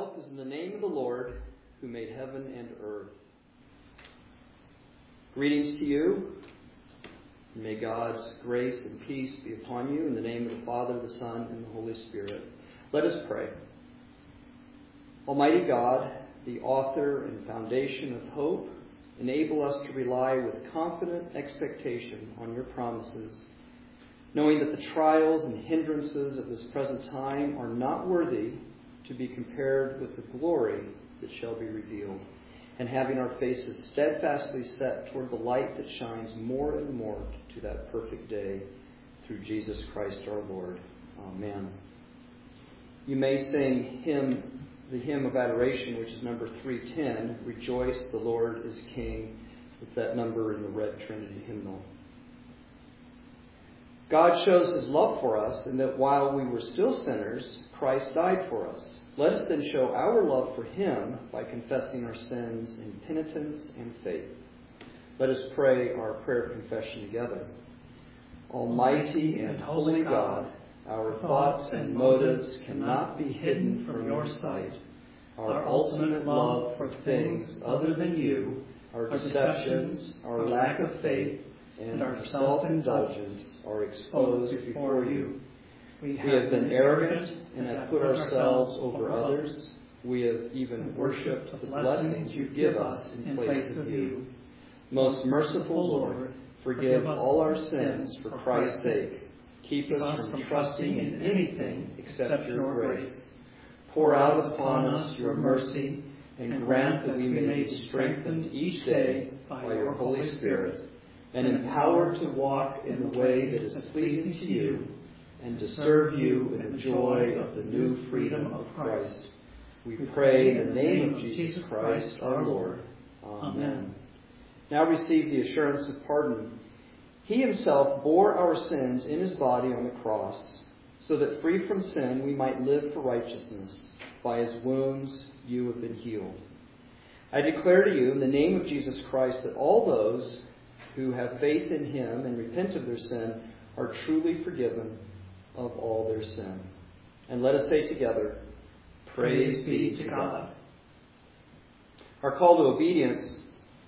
help is in the name of the Lord, who made heaven and earth. Greetings to you. May God's grace and peace be upon you in the name of the Father, the Son, and the Holy Spirit. Let us pray. Almighty God, the author and foundation of hope, enable us to rely with confident expectation on your promises, knowing that the trials and hindrances of this present time are not worthy to be compared with the glory that shall be revealed, and having our faces steadfastly set toward the light that shines more and more to that perfect day, through Jesus Christ our Lord. Amen. You may sing the hymn of adoration, which is number 310, Rejoice, the Lord is King. It's that number in the Red Trinity hymnal. God shows his love for us in that while we were still sinners, Christ died for us. Let us then show our love for him by confessing our sins in penitence and faith. Let us pray our prayer of confession together. Almighty and holy God, our thoughts and motives cannot be hidden from your sight. Our ultimate love for things other than you, our deceptions, our lack of faith, and our self-indulgence are exposed before you. We have been arrogant and have put ourselves over others. We have even worshipped the blessings you give us in place of you. Most merciful Lord, forgive all our sins for Christ's sake. Keep us from trusting in anything except your grace. Pour out upon us your mercy and grant that we may be strengthened each day by your Holy Spirit, and empowered to walk in the way that is pleasing to you, and to serve you in the joy of the new freedom of Christ. We pray in the name of Jesus Christ our Lord. Amen. Now receive the assurance of pardon. He himself bore our sins in his body on the cross, so that free from sin we might live for righteousness. By his wounds you have been healed. I declare to you in the name of Jesus Christ that all those who have faith in him and repent of their sin are truly forgiven of all their sin. And let us say together, Praise be to God. Our call to obedience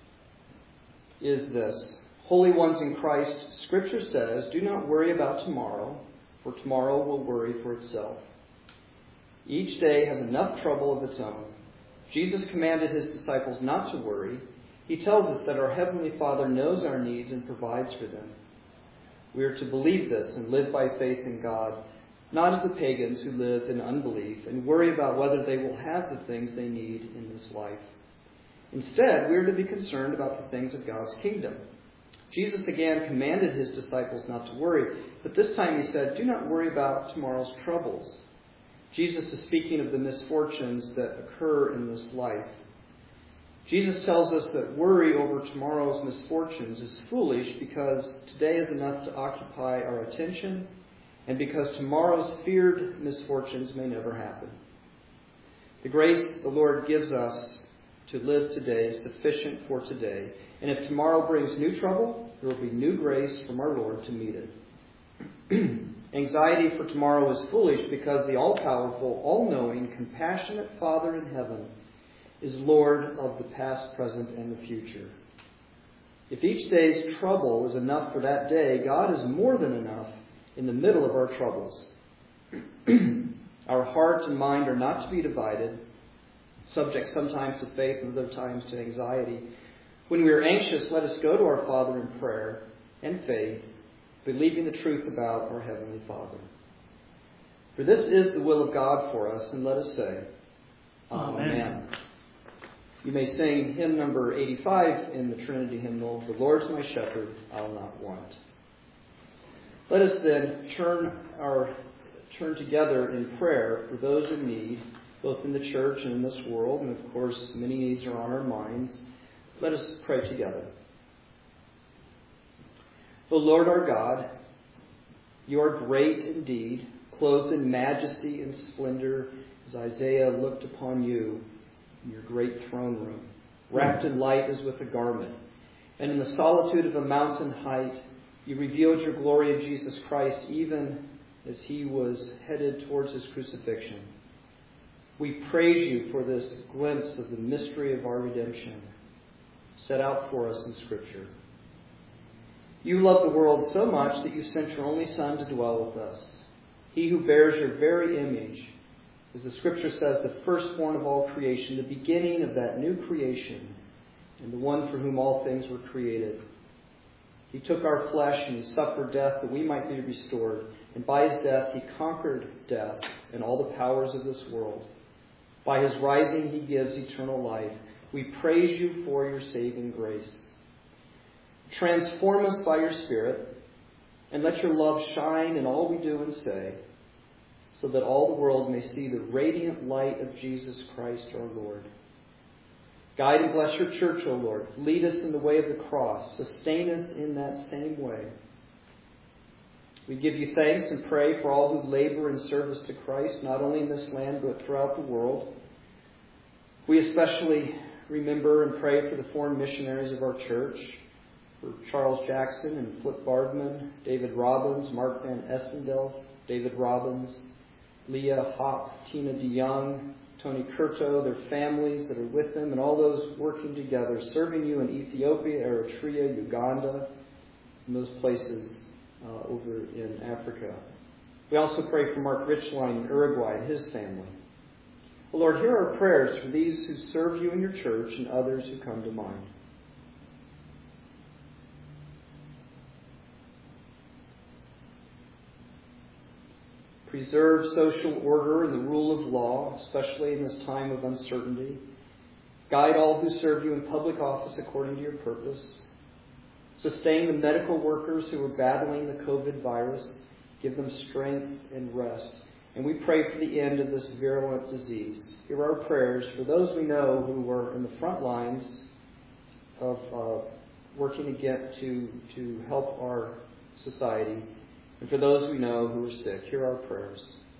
is this. Holy ones in Christ, Scripture says, do not worry about tomorrow, for tomorrow will worry for itself. Each day has enough trouble of its own. Jesus commanded his disciples not to worry. He tells us that our Heavenly Father knows our needs and provides for them. We are to believe this and live by faith in God, not as the pagans who live in unbelief and worry about whether they will have the things they need in this life. Instead, we are to be concerned about the things of God's kingdom. Jesus again commanded his disciples not to worry, but this time he said, do not worry about tomorrow's troubles. Jesus is speaking of the misfortunes that occur in this life. Jesus tells us that worry over tomorrow's misfortunes is foolish because today is enough to occupy our attention and because tomorrow's feared misfortunes may never happen. The grace the Lord gives us to live today is sufficient for today. And if tomorrow brings new trouble, there will be new grace from our Lord to meet it. Anxiety for tomorrow is foolish because the all-powerful, all-knowing, compassionate Father in heaven is Lord of the past, present, and the future. If each day's trouble is enough for that day, God is more than enough in the middle of our troubles. Our heart and mind are not to be divided, subject sometimes to faith and other times to anxiety. When we are anxious, let us go to our Father in prayer and faith, believing the truth about our Heavenly Father. For this is the will of God for us, and let us say, Amen. You may sing hymn number 85 in the Trinity hymnal, The Lord's my shepherd, I'll not want. Let us then turn together in prayer for those in need, both in the church and in this world, and of course many needs are on our minds. Let us pray together. O Lord our God, you are great indeed, clothed in majesty and splendor, as Isaiah looked upon you in your great throne room, wrapped in light as with a garment. And in the solitude of a mountain height, you revealed your glory in Jesus Christ, even as he was headed towards his crucifixion. We praise you for this glimpse of the mystery of our redemption set out for us in Scripture. You love the world so much that you sent your only Son to dwell with us. He who bears your very image, as the Scripture says, the firstborn of all creation, the beginning of that new creation, and the one for whom all things were created. He took our flesh and he suffered death that we might be restored. And by his death he conquered death and all the powers of this world. By his rising he gives eternal life. We praise you for your saving grace. Transform us by your Spirit, and let your love shine in all we do and say, so that all the world may see the radiant light of Jesus Christ our Lord. Guide and bless your church, O Lord. Lead us in the way of the cross. Sustain us in that same way. We give you thanks and pray for all who labor in service to Christ, not only in this land, but throughout the world. We especially remember and pray for the foreign missionaries of our church, for Charles Jackson and Flip Bardman, David Robbins, Mark Van Essendel, David Robbins, Leah Hopp, Tina DeYoung, Tony Curto, their families that are with them, and all those working together, serving you in Ethiopia, Eritrea, Uganda, and those places over in Africa. We also pray for Mark Richline in Uruguay and his family. Well, Lord, hear our prayers for these who serve you in your church and others who come to mind. Preserve social order and the rule of law, especially in this time of uncertainty. Guide all who serve you in public office according to your purpose. Sustain the medical workers who are battling the COVID virus. Give them strength and rest. And we pray for the end of this virulent disease. Hear our prayers for those we know who are in the front lines of working again to help our society. And for those we know who are sick, hear our prayers.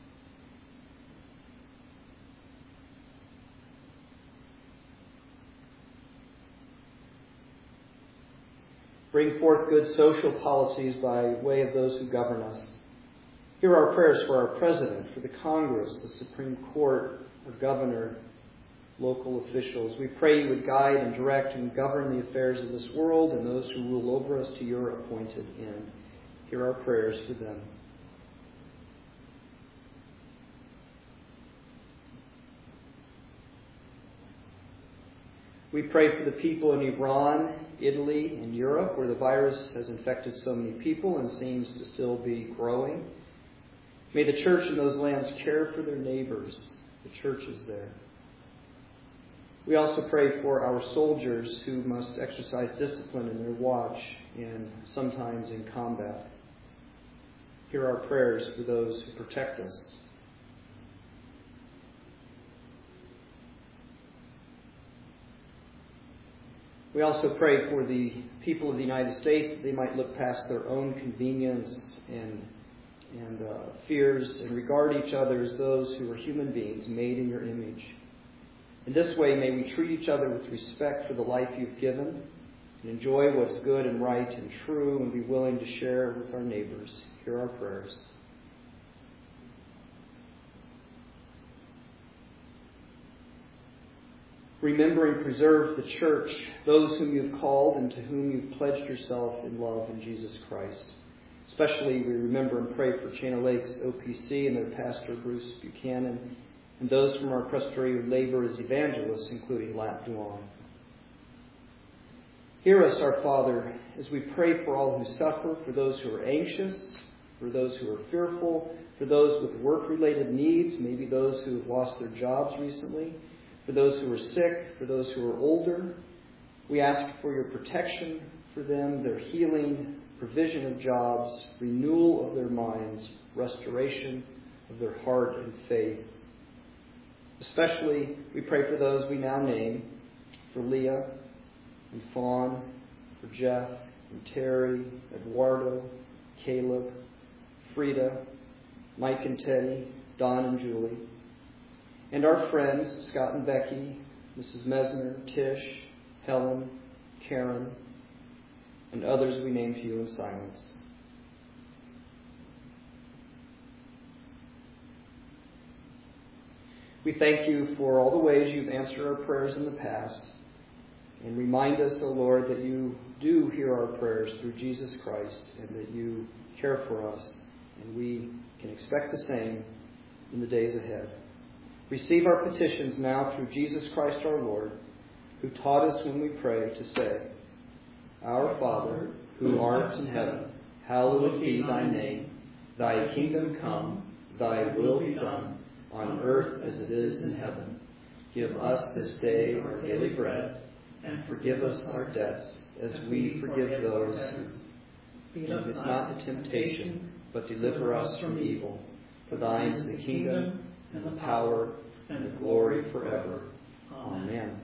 Bring forth good social policies by way of those who govern us. Hear our prayers for our President, for the Congress, the Supreme Court, our governor, local officials. We pray you would guide and direct and govern the affairs of this world and those who rule over us to your appointed end. Hear our prayers for them. We pray for the people in Iran, Italy, and Europe, where the virus has infected so many people and seems to still be growing. May the church in those lands care for their neighbors, the churches there. We also pray for our soldiers who must exercise discipline in their watch and sometimes in combat. Hear our prayers for those who protect us. We also pray for the people of the United States that they might look past their own convenience and fears and regard each other as those who are human beings made in your image. In this way, may we treat each other with respect for the life you've given and enjoy what's good and right and true and be willing to share with our neighbors. Hear our prayers. Remember and preserve the church, those whom you've called and to whom you've pledged yourself in love in Jesus Christ. Especially we remember and pray for Chaina Lakes OPC and their pastor Bruce Buchanan, and those from our presbytery who labor as evangelists, including Lat Duan. Hear us, our Father, as we pray for all who suffer, for those who are anxious, for those who are fearful, for those with work-related needs, maybe those who have lost their jobs recently, for those who are sick, for those who are older. We ask for your protection for them, their healing, provision of jobs, renewal of their minds, restoration of their heart and faith. Especially, we pray for those we now name, for Leah and Fawn, for Jeff and Terry, Eduardo, Caleb, Frida, Mike and Teddy, Don and Julie, and our friends, Scott and Becky, Mrs. Mesner, Tish, Helen, Karen, and others we name to you in silence. We thank you for all the ways you've answered our prayers in the past. And remind us, O Lord, that you do hear our prayers through Jesus Christ and that you care for us. And we can expect the same in the days ahead. Receive our petitions now through Jesus Christ our Lord, who taught us when we pray to say, Our Father, who art in heaven, hallowed be thy name. Thy kingdom come, thy will be done, on earth as it is in heaven. Give us this day our daily bread, and forgive us our debts, as we forgive those who lead us not into temptation, but deliver us from evil. For thine is the kingdom, and the power, and the glory forever. Amen.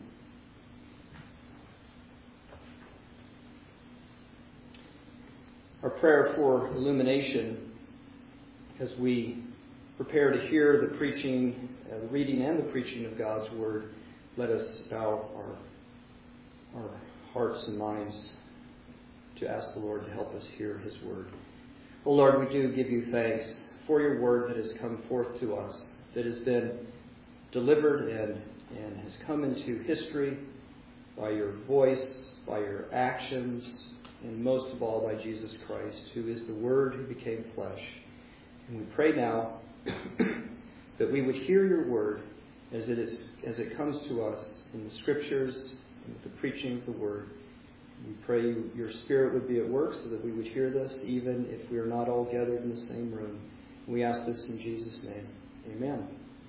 Our prayer for illumination, as we prepare to hear the preaching, the reading and the preaching of God's Word, let us bow our hearts and minds to ask the Lord to help us hear His Word. Oh Lord, we do give you thanks for your Word that has come forth to us, that has been delivered and has come into history by your voice, by your actions, and most of all by Jesus Christ, who is the Word who became flesh. And we pray now that we would hear your Word as it comes to us in the Scriptures and with the preaching of the Word. We pray your Spirit would be at work so that we would hear this even if we are not all gathered in the same room. And we ask this in Jesus' name. Amen.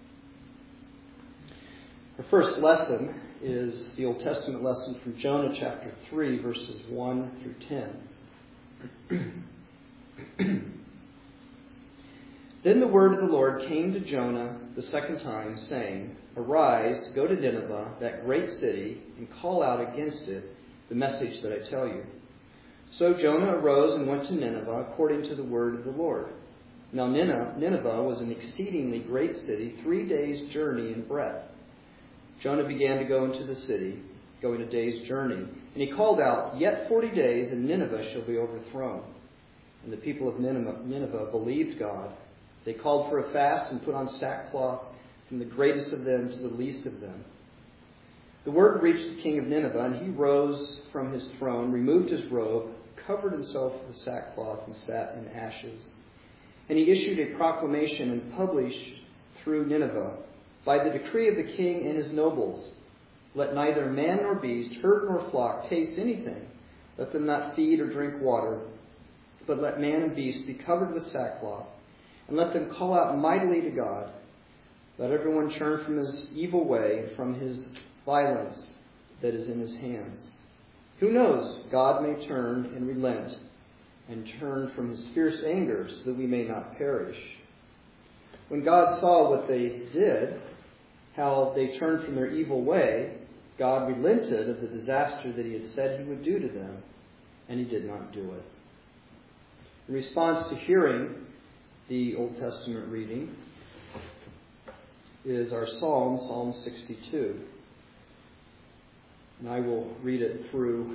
Our first lesson is the Old Testament lesson from Jonah chapter 3, verses 1 through 10. Then the word of the Lord came to Jonah the second time, saying, Arise, go to Nineveh, that great city, and call out against it the message that I tell you. So Jonah arose and went to Nineveh according to the word of the Lord. Now Nineveh was an exceedingly great city, 3 days' journey in breadth. Jonah began to go into the city, going a day's journey. And he called out, Yet 40 days, and Nineveh shall be overthrown. And the people of Nineveh believed God. They called for a fast and put on sackcloth, from the greatest of them to the least of them. The word reached the king of Nineveh, and he rose from his throne, removed his robe, covered himself with sackcloth, and sat in ashes. And he issued a proclamation and published through Nineveh, By the decree of the king and his nobles, let neither man nor beast, herd nor flock taste anything. Let them not feed or drink water, but let man and beast be covered with sackcloth, and let them call out mightily to God. Let everyone turn from his evil way, from his violence that is in his hands. Who knows, God may turn and relent, and turn from his fierce anger, so that we may not perish. When God saw what they did, how they turned from their evil way, God relented of the disaster that he had said he would do to them, and he did not do it. In response to hearing the Old Testament reading is our psalm, Psalm 62. And I will read it through.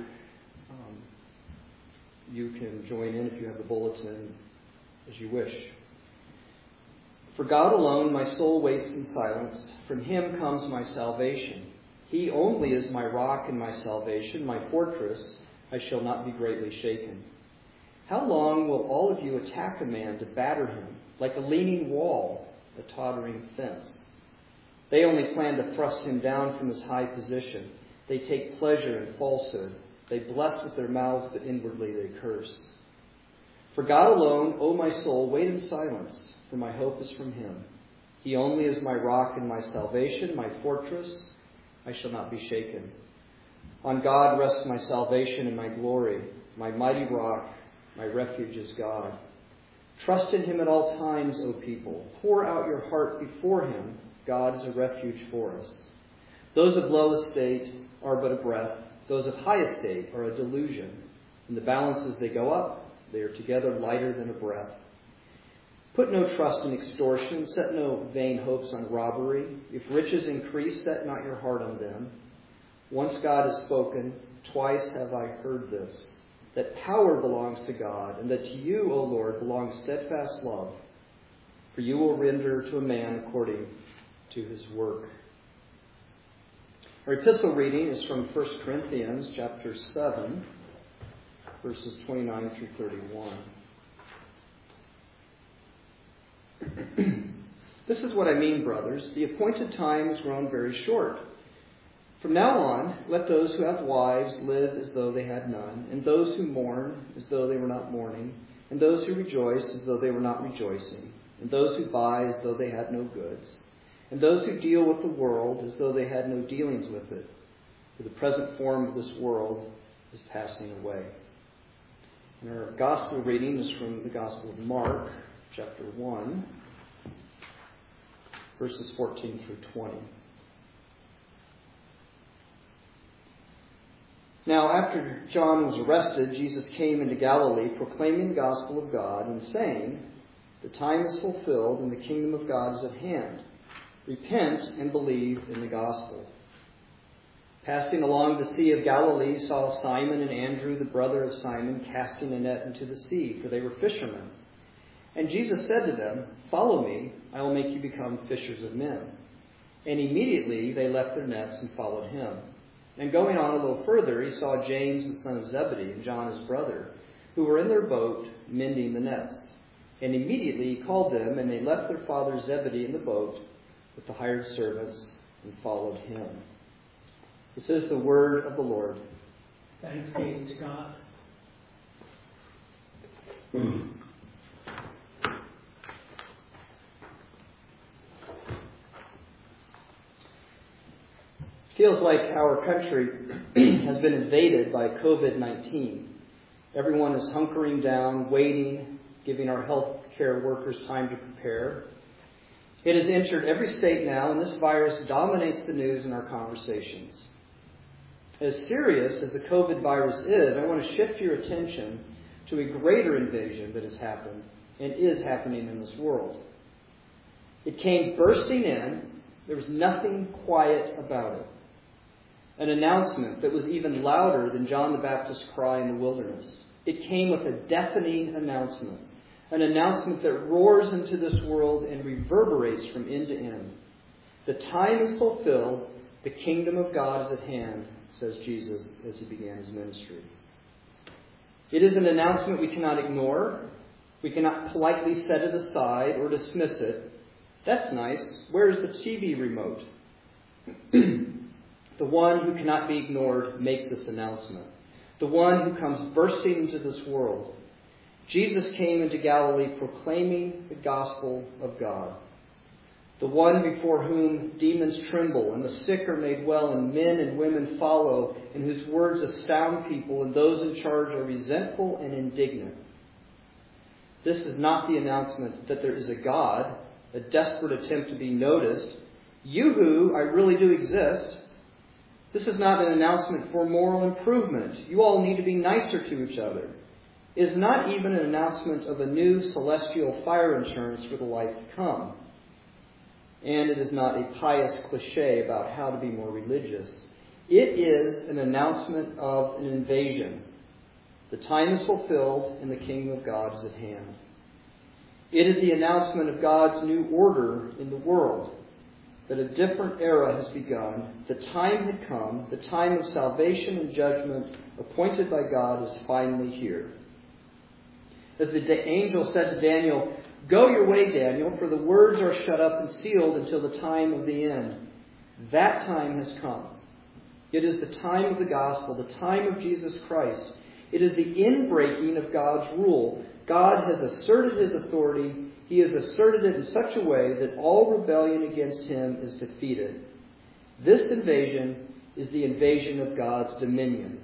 You can join in if you have the bulletin as you wish. For God alone my soul waits in silence. From him comes my salvation. He only is my rock and my salvation, my fortress. I shall not be greatly shaken. How long will all of you attack a man to batter him, like a leaning wall, a tottering fence? They only plan to thrust him down from his high position. They take pleasure in falsehood. They bless with their mouths, but inwardly they curse. For God alone, O my soul, wait in silence, for my hope is from him. He only is my rock and my salvation, my fortress. I shall not be shaken. On God rests my salvation and my glory. My mighty rock, my refuge is God. Trust in him at all times, O people. Pour out your heart before him. God is a refuge for us. Those of low estate are but a breath. Those of high estate are a delusion. In the balances they go up. They are together lighter than a breath. Put no trust in extortion. Set no vain hopes on robbery. If riches increase, set not your heart on them. Once God has spoken, twice have I heard this, that power belongs to God, and that to you, O Lord, belongs steadfast love. For you will render to a man according to his work. Our epistle reading is from 1 Corinthians chapter 7, verses 29 through 31. This is what I mean, brothers. The appointed time has grown very short. From now on, let those who have wives live as though they had none, and those who mourn as though they were not mourning, and those who rejoice as though they were not rejoicing, and those who buy as though they had no goods, and those who deal with the world as though they had no dealings with it. For the present form of this world is passing away. And our gospel reading is from the Gospel of Mark, chapter 1, verses 14 through 20. Now, after John was arrested, Jesus came into Galilee, proclaiming the gospel of God and saying, "The time is fulfilled and the kingdom of God is at hand. Repent and believe in the gospel." Passing along the Sea of Galilee, saw Simon and Andrew, the brother of Simon, casting a net into the sea, for they were fishermen. And Jesus said to them, "Follow me, I will make you become fishers of men." And immediately they left their nets and followed him. And going on a little further, he saw James, the son of Zebedee, and John, his brother, who were in their boat mending the nets. And immediately he called them, and they left their father Zebedee in the boat with the hired servants and followed him. This is the word of the Lord. Thanks be to God. Feels like our country has been invaded by COVID-19. Everyone is hunkering down, waiting, giving our healthcare workers time to prepare. It has entered every state now, and this virus dominates the news and our conversations. As serious as the COVID virus is, I want to shift your attention to a greater invasion that has happened and is happening in this world. It came bursting in. There was nothing quiet about it. An announcement that was even louder than John the Baptist's cry in the wilderness. It came with a deafening announcement. An announcement that roars into this world and reverberates from end to end. The time is fulfilled. The kingdom of God is at hand, says Jesus as he began his ministry. It is an announcement we cannot ignore. We cannot politely set it aside or dismiss it. That's nice. Where is the TV remote? The one who cannot be ignored makes this announcement. The one who comes bursting into this world. Jesus came into Galilee proclaiming the gospel of God. The one before whom demons tremble and the sick are made well and men and women follow, and whose words astound people and those in charge are resentful and indignant. This is not the announcement that there is a God, a desperate attempt to be noticed. Yoo-hoo, I really do exist. This is not an announcement for moral improvement. You all need to be nicer to each other. It is not even an announcement of a new celestial fire insurance for the life to come. And it is not a pious cliche about how to be more religious. It is an announcement of an invasion. The time is fulfilled and the kingdom of God is at hand. It is the announcement of God's new order in the world. That a different era has begun. The time had come. The time of salvation and judgment appointed by God is finally here. As the angel said to Daniel, "Go your way, Daniel, for the words are shut up and sealed until the time of the end." That time has come. It is the time of the gospel, the time of Jesus Christ. It is the inbreaking of God's rule. God has asserted his authority. He has asserted it in such a way that all rebellion against him is defeated. This invasion is the invasion of God's dominion.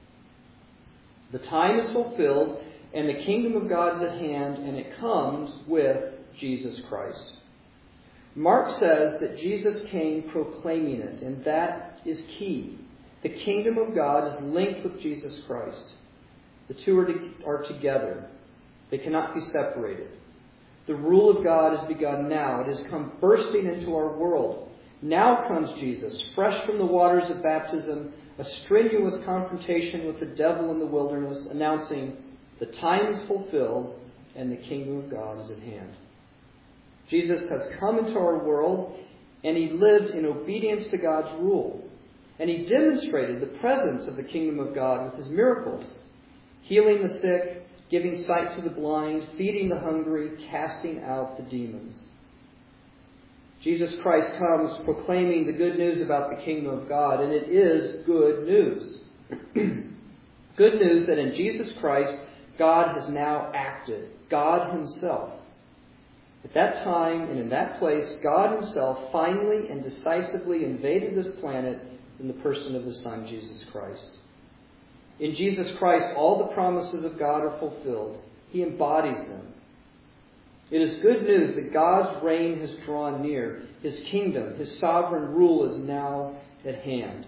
The time is fulfilled and the kingdom of God is at hand, and it comes with Jesus Christ. Mark says that Jesus came proclaiming it, and that is key. The kingdom of God is linked with Jesus Christ. The two are together. They cannot be separated. The rule of God has begun now. It has come bursting into our world. Now comes Jesus, fresh from the waters of baptism, a strenuous confrontation with the devil in the wilderness, announcing, the time is fulfilled and the kingdom of God is at hand. Jesus has come into our world. and he lived in obedience to God's rule. And he demonstrated the presence of the kingdom of God with his miracles, healing the sick, giving sight to the blind, feeding the hungry, casting out the demons. Jesus Christ comes proclaiming the good news about the kingdom of God, and it is good news. Good news that in Jesus Christ, God has now acted. God himself. At that time and in that place, God himself finally and decisively invaded this planet in the person of his Son, Jesus Christ. In Jesus Christ, all the promises of God are fulfilled. He embodies them. It is good news that God's reign has drawn near. His kingdom, his sovereign rule is now at hand.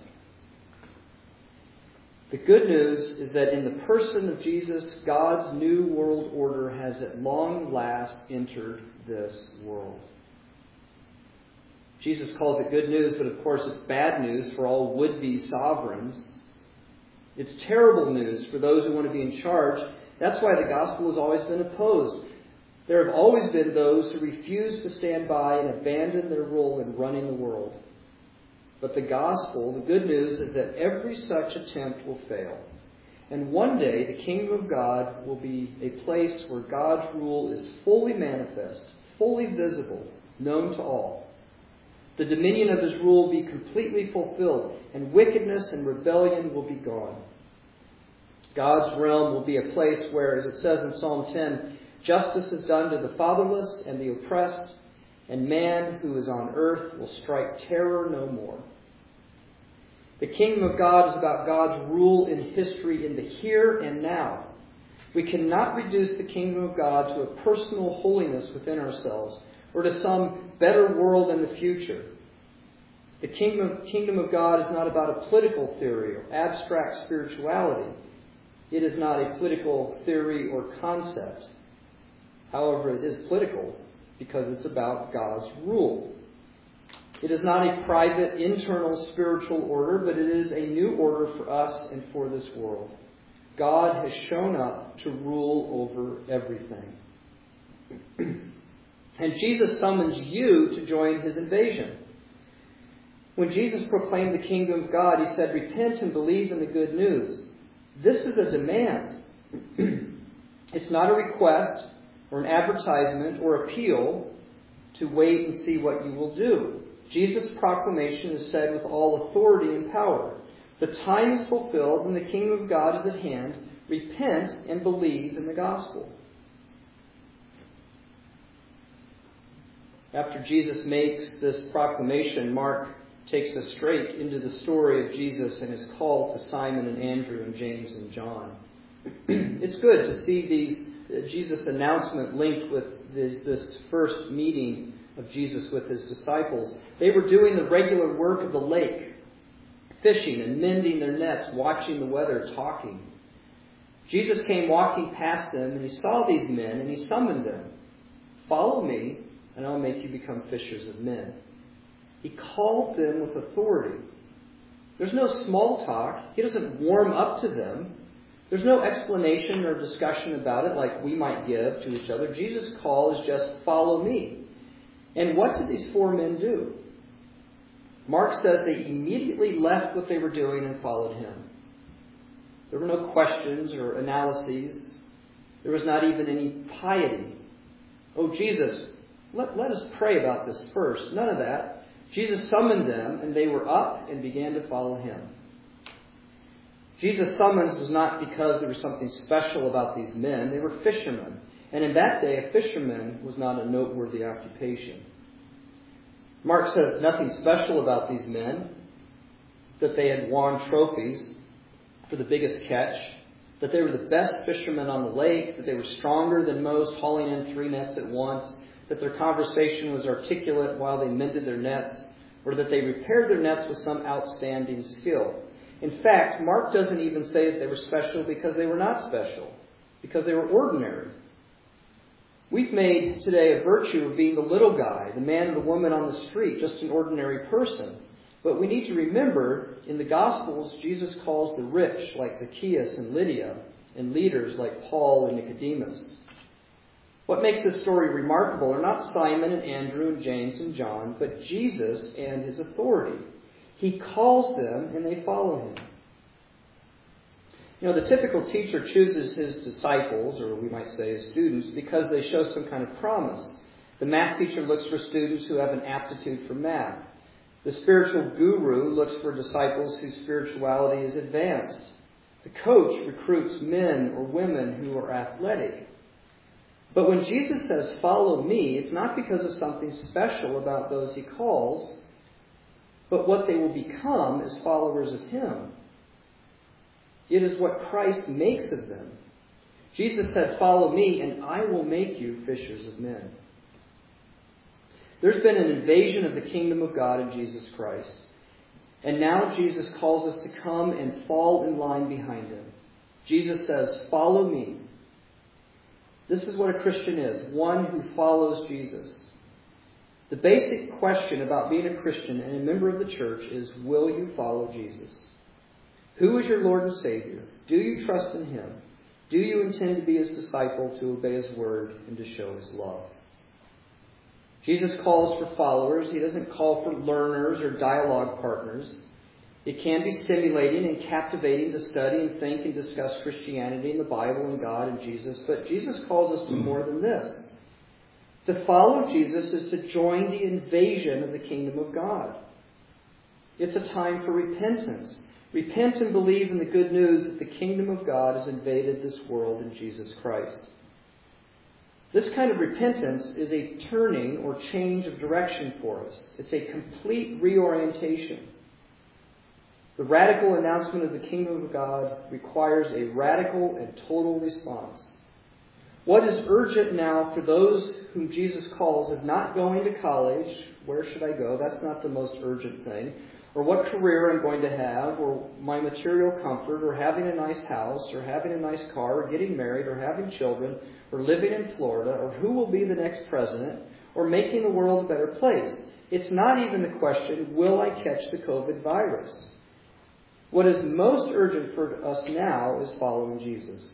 The good news is that in the person of Jesus, God's new world order has at long last entered this world. Jesus calls it good news, but of course it's bad news for all would-be sovereigns. It's terrible news for those who want to be in charge. That's why the gospel has always been opposed. There have always been those who refuse to stand by and abandon their role in running the world. But the gospel, the good news, is that every such attempt will fail. And one day the kingdom of God will be a place where God's rule is fully manifest, fully visible, known to all. The dominion of his rule will be completely fulfilled, and wickedness and rebellion will be gone. God's realm will be a place where, as it says in Psalm 10, justice is done to the fatherless and the oppressed, and man who is on earth will strike terror no more. The kingdom of God is about God's rule in history in the here and now. We cannot reduce the kingdom of God to a personal holiness within ourselves or to some better world in the future. The kingdom of God is not about a political theory or abstract spirituality. It is not a political theory or concept. However, it is political because it's about God's rule. It is not a private, internal spiritual order, but it is a new order for us and for this world. God has shown up to rule over everything. And Jesus summons you to join his invasion. When Jesus proclaimed the kingdom of God, he said, repent and believe in the good news. This is a demand. It's not a request or an advertisement or appeal to wait and see what you will do. Jesus' proclamation is said with all authority and power. The time is fulfilled and the kingdom of God is at hand. Repent and believe in the gospel. After Jesus makes this proclamation, Mark takes us straight into the story of Jesus and his call to Simon and Andrew and James and John. It's good to see Jesus' announcement linked with this first meeting of Jesus with his disciples. They were doing the regular work of the lake, fishing and mending their nets, watching the weather, talking. Jesus came walking past them, and he saw these men, and he summoned them. Follow me, and I'll make you become fishers of men. He called them with authority. There's no small talk. He doesn't warm up to them. There's no explanation or discussion about it like we might give to each other. Jesus' call is just, follow me. And what did these four men do? Mark says they immediately left what they were doing and followed him. There were no questions or analyses. There was not even any piety. Oh, Jesus, let us pray about this first. None of that. Jesus summoned them, and they were up and began to follow him. Jesus' summons was not because there was something special about these men. They were fishermen. And in that day, a fisherman was not a noteworthy occupation. Mark says nothing special about these men, that they had won trophies for the biggest catch, that they were the best fishermen on the lake, that they were stronger than most, hauling in 3 nets at once, that their conversation was articulate while they mended their nets, or that they repaired their nets with some outstanding skill. In fact, Mark doesn't even say that they were special because they were not special, because they were ordinary. We've made today a virtue of being the little guy, the man or the woman on the street, just an ordinary person. But we need to remember, in the Gospels, Jesus calls the rich, like Zacchaeus and Lydia, and leaders like Paul and Nicodemus. What makes this story remarkable are not Simon and Andrew and James and John, but Jesus and his authority. He calls them and they follow him. You know, the typical teacher chooses his disciples, or we might say his students, because they show some kind of promise. The math teacher looks for students who have an aptitude for math. The spiritual guru looks for disciples whose spirituality is advanced. The coach recruits men or women who are athletic. But when Jesus says, "Follow me," it's not because of something special about those he calls, but what they will become as followers of him. It is what Christ makes of them. Jesus said, "Follow me, and I will make you fishers of men." There's been an invasion of the kingdom of God in Jesus Christ. And now Jesus calls us to come and fall in line behind him. Jesus says, "Follow me." This is what a Christian is, one who follows Jesus. The basic question about being a Christian and a member of the church is, will you follow Jesus? Who is your Lord and Savior? Do you trust in him? Do you intend to be his disciple, to obey his word, and to show his love? Jesus calls for followers. He doesn't call for learners or dialogue partners. It can be stimulating and captivating to study and think and discuss Christianity and the Bible and God and Jesus, but Jesus calls us to more than this. To follow Jesus is to join the invasion of the kingdom of God. It's a time for repentance. Repent and believe in the good news that the kingdom of God has invaded this world in Jesus Christ. This kind of repentance is a turning or change of direction for us. It's a complete reorientation. The radical announcement of the kingdom of God requires a radical and total response. What is urgent now for those whom Jesus calls is not going to college. Where should I go? That's not the most urgent thing. Or what career I'm going to have, or my material comfort, or having a nice house, or having a nice car, or getting married, or having children, or living in Florida, or who will be the next president, or making the world a better place. It's not even the question, will I catch the COVID virus? What is most urgent for us now is following Jesus.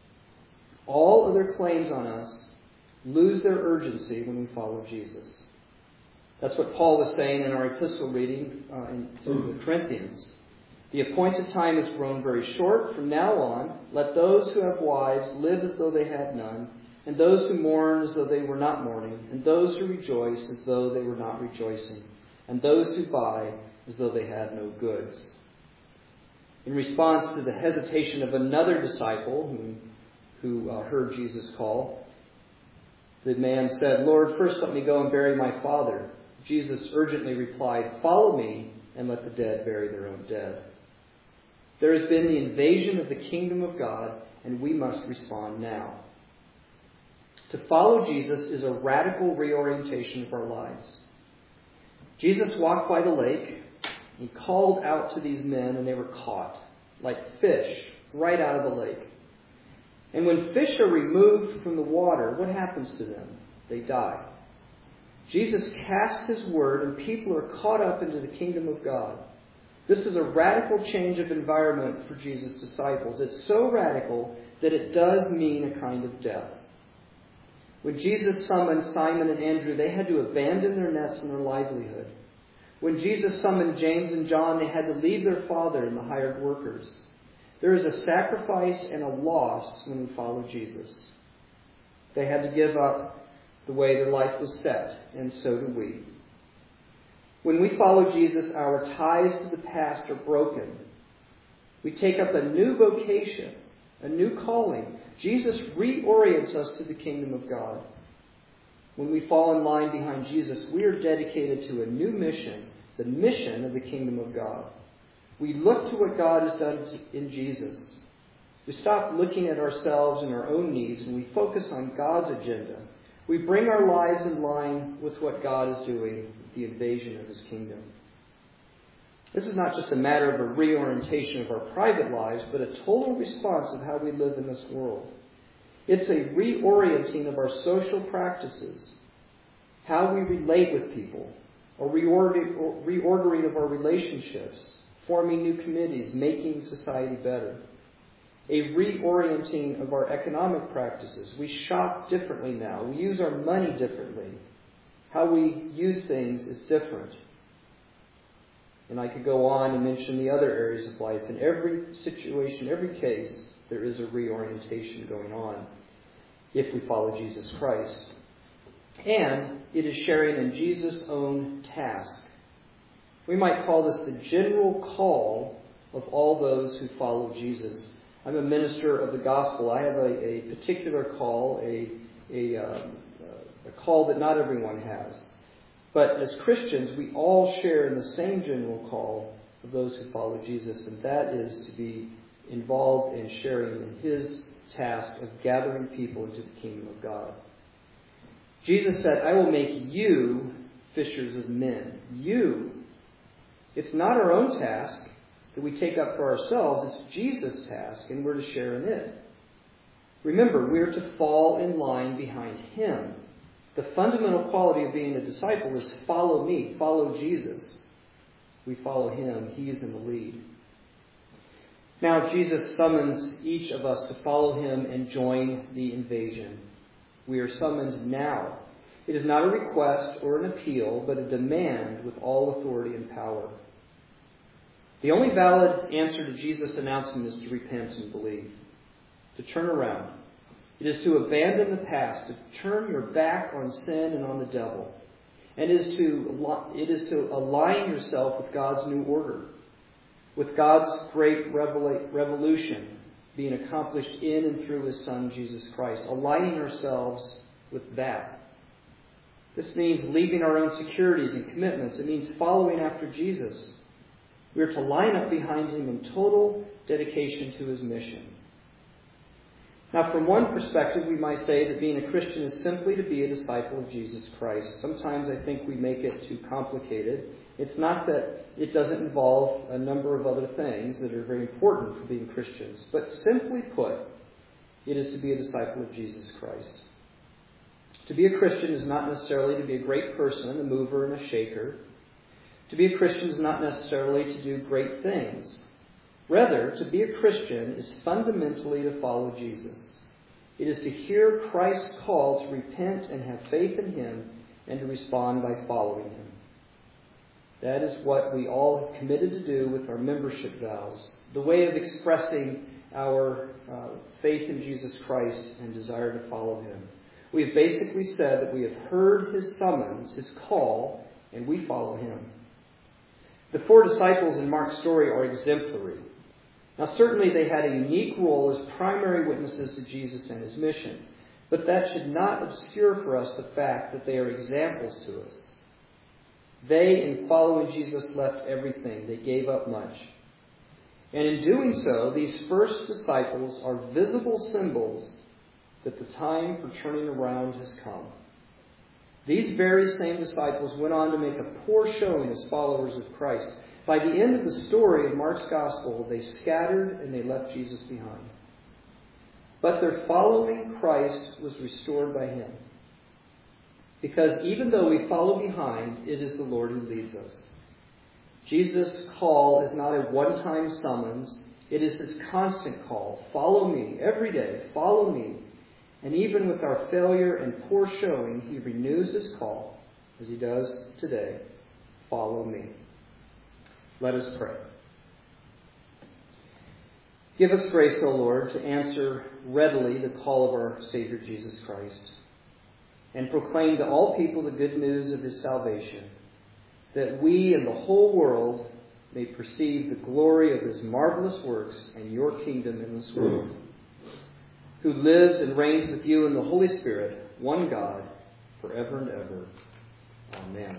All other claims on us lose their urgency when we follow Jesus. That's what Paul was saying in our epistle reading to the Corinthians. The appointed time has grown very short. From now on, let those who have wives live as though they had none, and those who mourn as though they were not mourning, and those who rejoice as though they were not rejoicing, and those who buy as though they had no goods. In response to the hesitation of another disciple who heard Jesus call, the man said, "Lord, first let me go and bury my father." Jesus urgently replied, "Follow me and let the dead bury their own dead." There has been the invasion of the kingdom of God, and we must respond now. To follow Jesus is a radical reorientation of our lives. Jesus walked by the lake. He called out to these men, and they were caught like fish right out of the lake. And when fish are removed from the water, what happens to them? They die. Jesus casts his word, and people are caught up into the kingdom of God. This is a radical change of environment for Jesus' disciples. It's so radical that it does mean a kind of death. When Jesus summoned Simon and Andrew, they had to abandon their nets and their livelihood. When Jesus summoned James and John, they had to leave their father and the hired workers. There is a sacrifice and a loss when we follow Jesus. They had to give up the way their life was set, and so do we. When we follow Jesus, our ties to the past are broken. We take up a new vocation, a new calling. Jesus reorients us to the kingdom of God. When we fall in line behind Jesus, we are dedicated to a new mission, the mission of the kingdom of God. We look to what God has done in Jesus. We stop looking at ourselves and our own needs, and we focus on God's agenda. We bring our lives in line with what God is doing, the invasion of his kingdom. This is not just a matter of a reorientation of our private lives, but a total response of how we live in this world. It's a reorienting of our social practices, how we relate with people, a reordering of our relationships, forming new committees, making society better. a reorienting of our economic practices. We shop differently now. We use our money differently. How we use things is different. And I could go on and mention the other areas of life. In every situation, every case, there is a reorientation going on if we follow Jesus Christ. And it is sharing in Jesus' own task. We might call this the general call of all those who follow Jesus. I'm a minister of the gospel. I have a particular call, a call that not everyone has. But as Christians, we all share in the same general call of those who follow Jesus, and that is to be involved in sharing in His task of gathering people into the kingdom of God. Jesus said, I will make you fishers of men. You. It's not our own task that we take up for ourselves. It's Jesus' task, and we're to share in it. Remember, we're to fall in line behind Him. The fundamental quality of being a disciple is follow me, follow Jesus. We follow Him. He's in the lead. Now, Jesus summons each of us to follow Him and join the invasion. We are summoned now. It is not a request or an appeal, but a demand with all authority and power. The only valid answer to Jesus' announcement is to repent and believe, to turn around. It is to abandon the past, to turn your back on sin and on the devil. And it is to align yourself with God's new order, with God's great revolution being accomplished in and through His Son, Jesus Christ, aligning ourselves with that. This means leaving our own securities and commitments. It means following after Jesus. We are to line up behind Him in total dedication to His mission. Now, from one perspective, we might say that being a Christian is simply to be a disciple of Jesus Christ. Sometimes I think we make it too complicated. It's not that it doesn't involve a number of other things that are very important for being Christians. But simply put, it is to be a disciple of Jesus Christ. To be a Christian is not necessarily to be a great person, a mover and a shaker. To be a Christian is not necessarily to do great things. Rather, to be a Christian is fundamentally to follow Jesus. It is to hear Christ's call to repent and have faith in Him and to respond by following Him. That is what we all have committed to do with our membership vows, the way of expressing our faith in Jesus Christ and desire to follow Him. We have basically said that we have heard His summons, His call, and we follow Him. The 4 disciples in Mark's story are exemplary. Now, certainly they had a unique role as primary witnesses to Jesus and His mission, but that should not obscure for us the fact that they are examples to us. They, in following Jesus, left everything. They gave up much. And in doing so, these first disciples are visible symbols that the time for turning around has come. These very same disciples went on to make a poor showing as followers of Christ. By the end of the story of Mark's Gospel, they scattered and they left Jesus behind. But their following Christ was restored by Him. Because even though we follow behind, it is the Lord who leads us. Jesus' call is not a one-time summons. It is His constant call. Follow me every day. Follow me. And even with our failure and poor showing, He renews His call, as He does today. Follow me. Let us pray. Give us grace, O Lord, to answer readily the call of our Savior Jesus Christ, and proclaim to all people the good news of His salvation, that we and the whole world may perceive the glory of His marvelous works and Your kingdom in this world, who lives and reigns with You in the Holy Spirit, one God, forever and ever. Amen.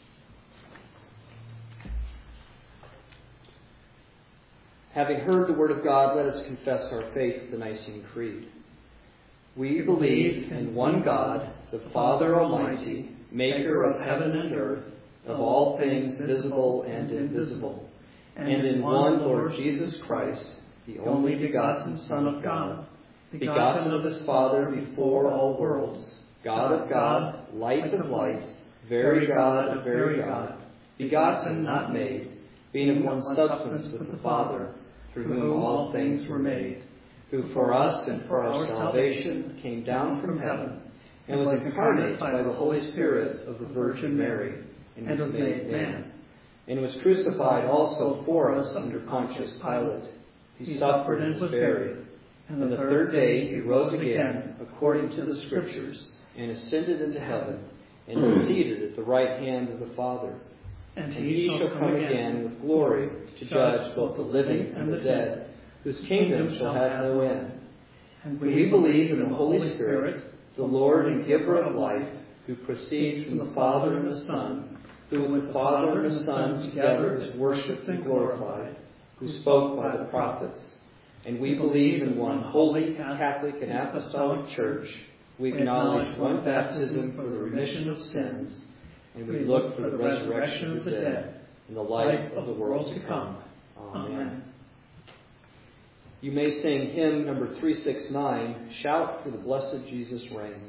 Having heard the word of God, let us confess our faith with the Nicene Creed. We believe in one God, the Father Almighty, maker of heaven and earth, of all things visible and invisible, and in one Lord Jesus Christ, the only begotten Son of God, begotten of His Father before all worlds, God of God, light of light, very God of very God, begotten, not made, being of one substance with the Father, through whom all things were made, who for us and for our salvation came down from heaven, and was incarnate by the Holy Spirit of the Virgin Mary, and was made man, and was crucified also for us under Pontius Pilate. He suffered and was buried, and the third day he rose again, according to the Scriptures, and ascended into heaven, and is seated at the right hand of the Father. And he shall come again with glory to judge both the living and the dead, whose kingdom shall have no end. And we believe in the Holy Spirit, the Lord and giver of life, who proceeds from the Father and the Son, who with the Father and the Son together is worshipped and glorified, who spoke by the prophets. And we believe in one holy, Catholic, and Apostolic Church. We acknowledge one baptism for the remission of sins, and we look for the resurrection of the dead and the life of the world to come. Amen. You may sing hymn number 369, Shout for the Blessed Jesus Reigns.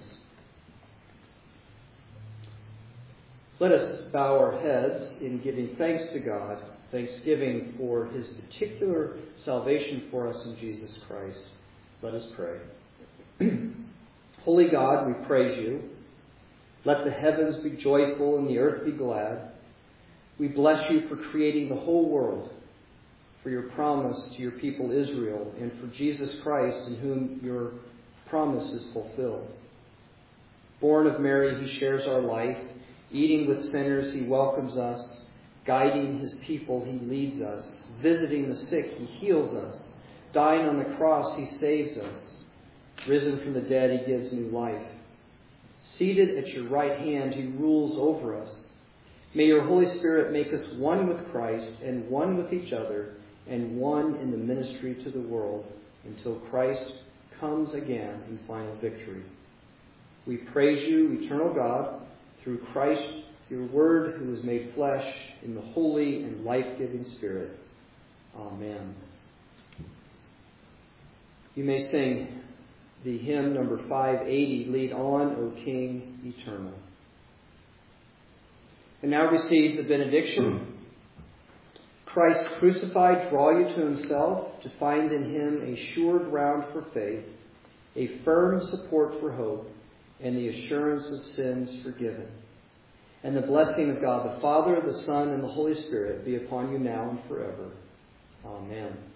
Let us bow our heads in giving thanks to God, thanksgiving for his particular salvation for us in Jesus Christ. Let us pray. Holy God, we praise you. Let the heavens be joyful and the earth be glad. We bless you for creating the whole world, for your promise to your people Israel, and for Jesus Christ, in whom your promise is fulfilled. Born of Mary, he shares our life. Eating with sinners, he welcomes us. Guiding his people, he leads us. Visiting the sick, he heals us. Dying on the cross, he saves us. Risen from the dead, he gives new life. Seated at your right hand, he rules over us. May your Holy Spirit make us one with Christ and one with each other and one in the ministry to the world until Christ comes again in final victory. We praise you, eternal God, through Christ, your Word, who was made flesh, in the holy and life-giving Spirit. Amen. You may sing the hymn number 580, Lead On, O King Eternal. And now receive the benediction. Christ crucified, draw you to himself, to find in him a sure ground for faith, a firm support for hope, and the assurance of sins forgiven. And the blessing of God, the Father, the Son, and the Holy Spirit be upon you now and forever. Amen.